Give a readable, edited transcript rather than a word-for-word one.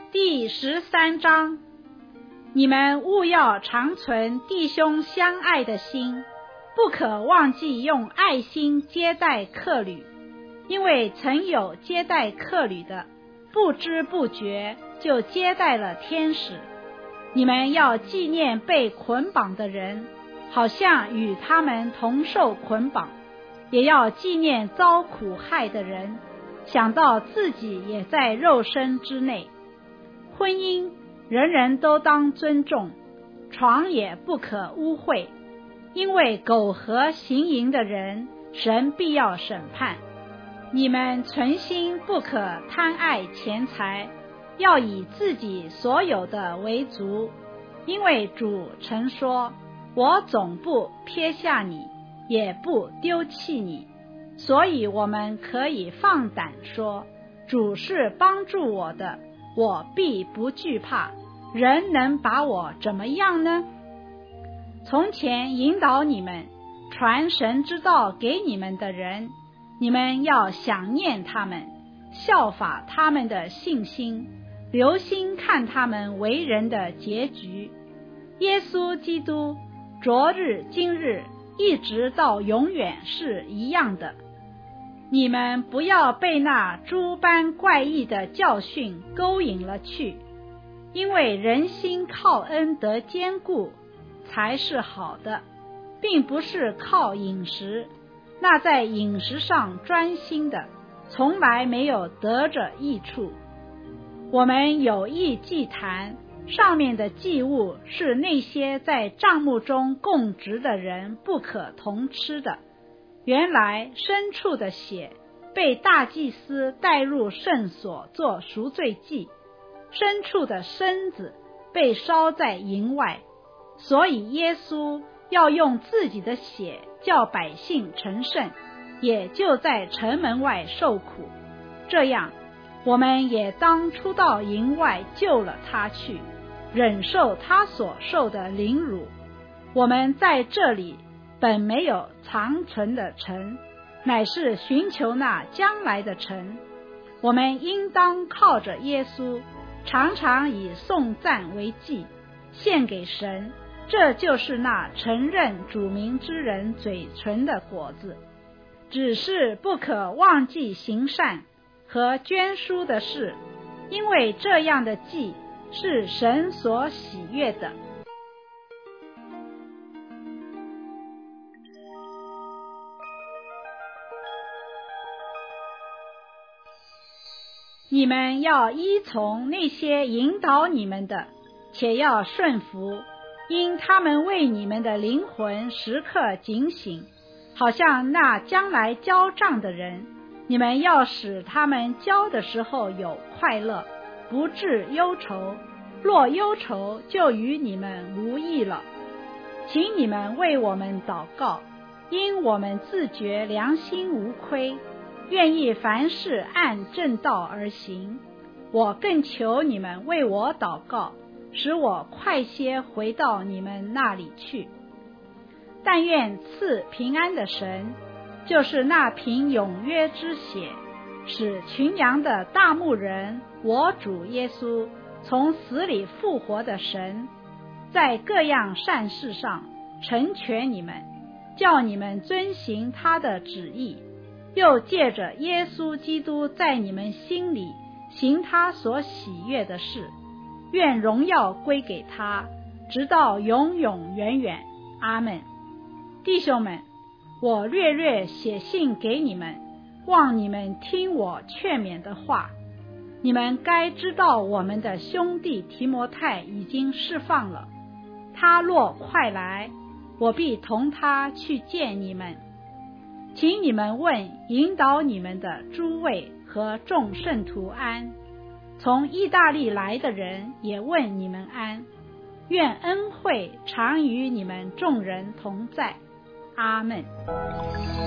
第13章，你们务要常存弟兄相爱的心，不可忘记用爱心接待客旅，因为曾有接待客旅的，不知不觉就接待了天使。你们要纪念被捆绑的人，好像与他们同受捆绑，也要纪念遭苦害的人，想到自己也在肉身之内。婚姻人人都当尊重，床也不可污秽，因为苟合行淫的人，神必要审判。你们存心不可贪爱钱财，要以自己所有的为足，因为主曾说，我总不撇下你，也不丢弃你。所以我们可以放胆说，主是帮助我的，我必不惧怕，人能把我怎么样呢？从前引导你们传神之道给你们的人，你们要想念他们，效法他们的信心，留心看他们为人的结局。耶稣基督昨日今日一直到永远是一样的。你们不要被那诸般怪异的教训勾引了去，因为人心靠恩得坚固才是好的，并不是靠饮食。那在饮食上专心的，从来没有得着益处。我们有一祭坛，上面的祭物是那些在帐幕中供职的人不可同吃的。原来牲畜的血被大祭司带入圣所做赎罪祭，牲畜的身子被烧在营外，所以耶稣要用自己的血叫百姓成圣，也就在城门外受苦。这样我们也当出到营外救了他去，忍受他所受的凌辱。我们在这里本没有长存的城，乃是寻求那将来的城。我们应当靠着耶稣，常常以颂赞为祭，献给神，这就是那承认主名之人嘴唇的果子。只是不可忘记行善和捐书的事，因为这样的祭是神所喜悦的。你们要依从那些引导你们的，且要顺服，因他们为你们的灵魂时刻警醒，好像那将来交账的人。你们要使他们交的时候有快乐，不致忧愁，若忧愁，就与你们无益了。请你们为我们祷告，因我们自觉良心无亏，愿意凡事按正道而行。我更求你们为我祷告，使我快些回到你们那里去。但愿赐平安的神，就是那凭永约之血使群羊的大牧人我主耶稣从死里复活的神，在各样善事上成全你们，叫你们遵行他的旨意，又借着耶稣基督在你们心里行他所喜悦的事。愿荣耀归给他，直到永永远远。阿们。弟兄们，我略略写信给你们，望你们听我劝勉的话。你们该知道我们的兄弟提摩太已经释放了，他若快来，我必同他去见你们。请你们问引导你们的诸位和众圣徒安。从意大利来的人也问你们安。愿恩惠常与你们众人同在。阿们。